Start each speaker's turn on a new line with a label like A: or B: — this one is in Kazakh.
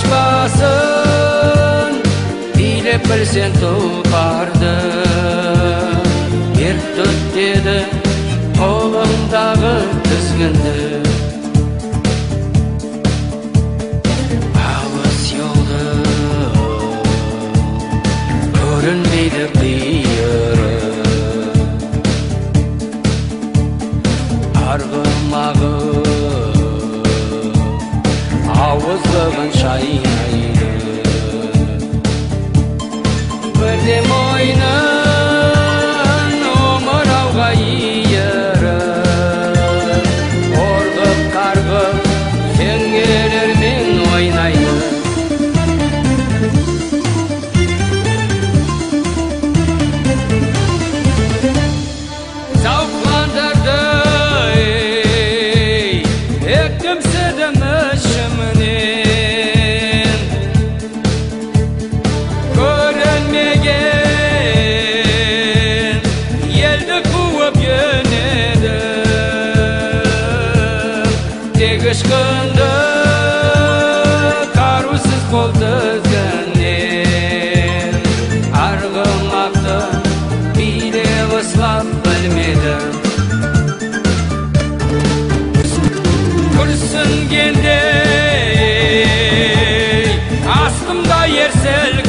A: арбасын билеп білсең тұлпарды, ертөт деді қолыңдағы тізгінді. Алыс жолды көрінбейді қиыры, арғымағы ауыздығын шайнайды. Бірде мойнын омырауға иіріп, орғып қарғып теңгелермен ойнайды. Зауқландырды өктімсідім ішімнен, көрінмеген елді қуып жөнедім. Тек ышқынды қарусыз қол тізгіннен, арғымақты билеп ыслап білмедім. Күрсінгенде астымда ерсел